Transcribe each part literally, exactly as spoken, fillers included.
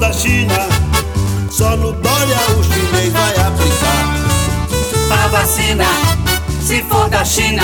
da China, só no Dória o chinês vai aplicar. A vacina, se for da China,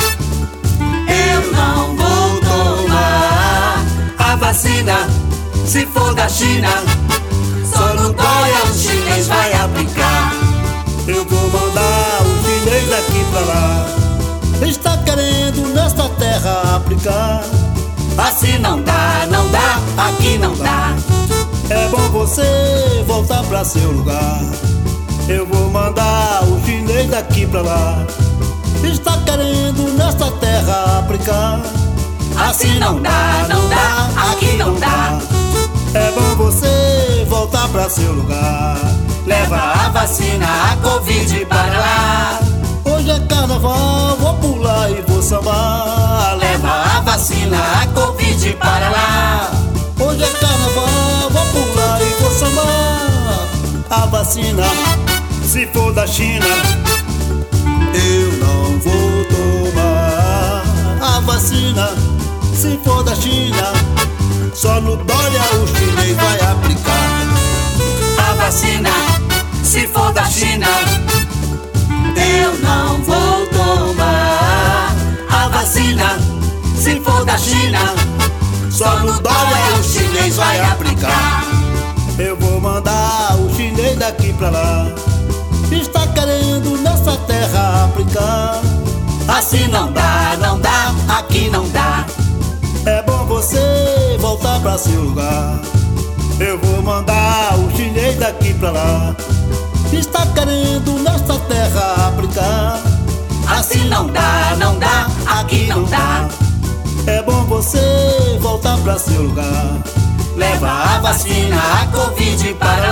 eu não vou tomar. A vacina, se for da China, só no Dória o chinês vai aplicar. Eu vou mandar o chinês daqui pra lá. Está querendo nesta terra aplicar. Assim não dá, não dá, aqui não dá. É bom você voltar pra seu lugar. Eu vou mandar o chinês daqui pra lá. Está querendo nesta terra aplicar. Assim não dá, não dá, aqui não dá. É bom você voltar pra seu lugar. Leva a vacina, a Covid para lá. Hoje é carnaval, vou pular e vou sambar. Leva a vacina, a Covid para lá. Hoje é carnaval, vou pular e vou sambar. A vacina, se for da China, eu não vou tomar. A vacina, se for da China, só no Dória o chinês vai aplicar. A vacina, se for da China, eu não vou tomar. A vacina, se for da China, só no Dória o chinês vai aplicar. Eu vou mandar o chinês daqui pra lá. Está querendo nessa terra aplicar. Assim não dá, não dá, aqui não dá. É bom você voltar pra seu lugar. Eu vou mandar o chinês daqui pra lá. Está querendo nesta terra aplicar. Assim não dá, não dá, aqui não dá. É bom você voltar pra seu lugar. Leva a vacina, a Covid para lá.